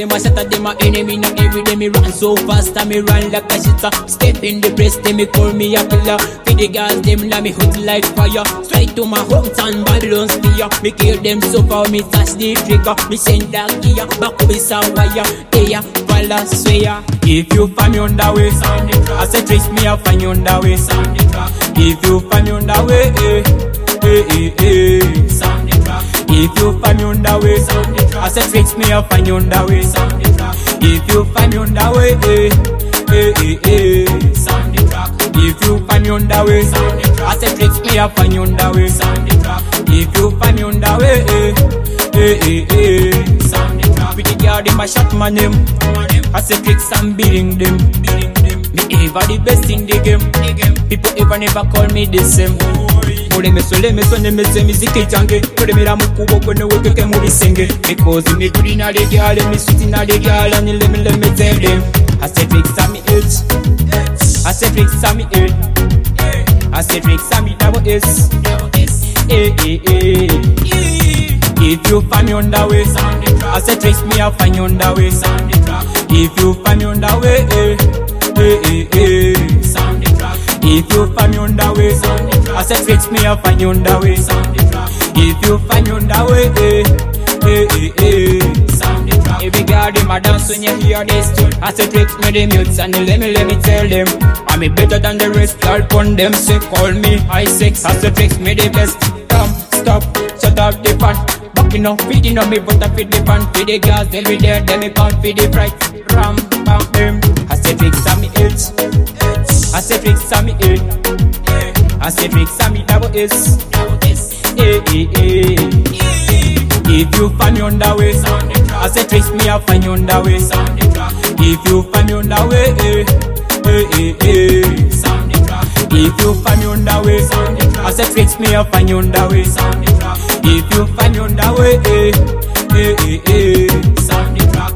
them a shatter, them a enemy. Not every day me run so fast, and me run like a shitter. Step in the press, they me call me a killer. For the girls, them let me hood like fire. Straight to my hometown, Babylon spear. Me kill them so far, me touch the trigger. Me send that gear, back up is a wire. Eya, falla, swear. If you find me on the way, I say tricks me, I find you on the way. If you find me on the way, if you find me on the way, I say tricks me, I find you on the way. If you find me on the way, if you find me on the way, I say tricks me, I find you on the way. If you find me on the way, with the girl, them a shot my name. I say tricks, I'm beating them. Me ever the best in the game. People ever never call me the same. Mure me sole me sonne me se miziki change. Mure me ramu kubo kone weke ke muri senge. Because me good in a the girl, me sweet in a the girl, and let me tell them. I say tricks, I'm it. I say tricks, I'm it. I say tricks, I'm it. Double S. If you find me on the way, I say tricks me, I find you on the way. If you find me on the way, if you find me on the way, I say tricks me, I find you on the way. If you find me on the way, every girl them a dance when you hear this tune. I say tricks me the mutes and let me tell them I'm better than the rest. Y'all pon them say call me high sex. I say tricks me the best. Come, stop, shut up the fan. Bucking up, feeding on me, but I feed the fan. Feed the girls every day, then me can't feed the price. Ram, bam, bam. I say tricks on me it. I say tricks on me it. I say tricks on me double S. If you find me on the way, I say tricks me, I find you on the way. If you find me on the way, if you find me on the way, I say tricks me, I find you on the way. If you find me on the way, sound the track.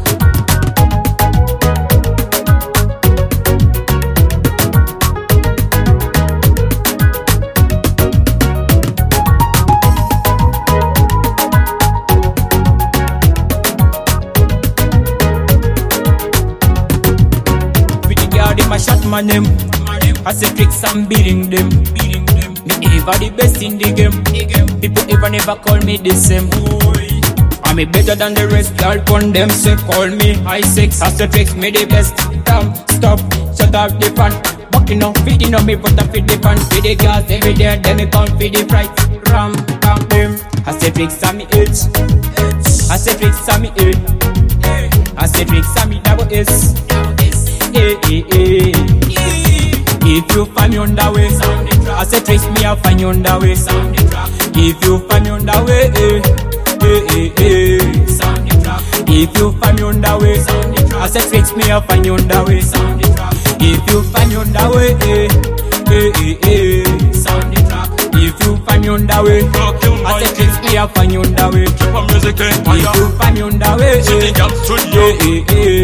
I shot my name. I say tricks, I'm beating them. Me ever the best in the game. People ever never call me the same. I'm better than the rest. Y'all pon them say call me high sex. I say tricks me the best. Come, stop, shut up the fan. Bucking up, feeding on me, but I feed the fan. Feed the girls every day, then me can't feed the price. Ram, bam, bam. I say tricks, I'm it. I say tricks, I'm it. I say tricks, I'm it. Double S. If you find me on the way, I say tricks me, I find you on the way. If you find me on the way, if you find me on the way, I say tricks me, I find you on the way. If you find me on the way, if you find me on the way, I say tricks me, I find you on the way. If you find me on the way,